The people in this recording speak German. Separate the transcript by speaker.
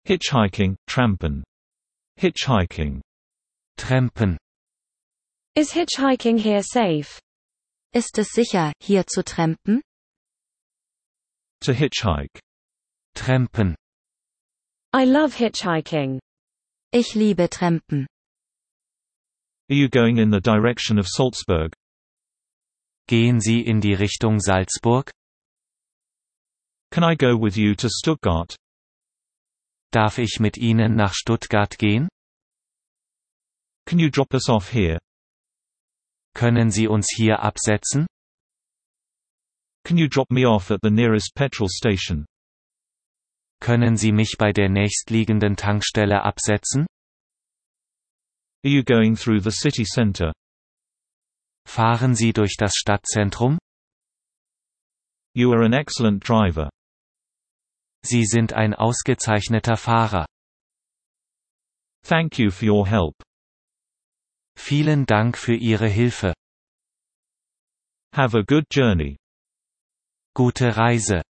Speaker 1: Hitchhiking, trampen. Hitchhiking.
Speaker 2: Trampen.
Speaker 3: Is hitchhiking here safe?
Speaker 4: Ist es sicher, hier zu trampen?
Speaker 1: To hitchhike.
Speaker 2: Trampen.
Speaker 3: I love hitchhiking.
Speaker 4: Ich liebe Trampen.
Speaker 1: Are you going in the direction of Salzburg?
Speaker 2: Gehen Sie in die Richtung Salzburg?
Speaker 1: Can I go with you to Stuttgart?
Speaker 2: Darf ich mit Ihnen nach Stuttgart gehen?
Speaker 1: Can you drop us off here?
Speaker 2: Können Sie uns hier absetzen?
Speaker 1: Can you drop me off at the nearest petrol station?
Speaker 2: Können Sie mich bei der nächstliegenden Tankstelle absetzen?
Speaker 1: Are you going through the city center?
Speaker 2: Fahren Sie durch das Stadtzentrum?
Speaker 1: You are an excellent driver.
Speaker 2: Sie sind ein ausgezeichneter Fahrer.
Speaker 1: Thank you for your help.
Speaker 2: Vielen Dank für Ihre Hilfe.
Speaker 1: Have a good journey.
Speaker 2: Gute Reise.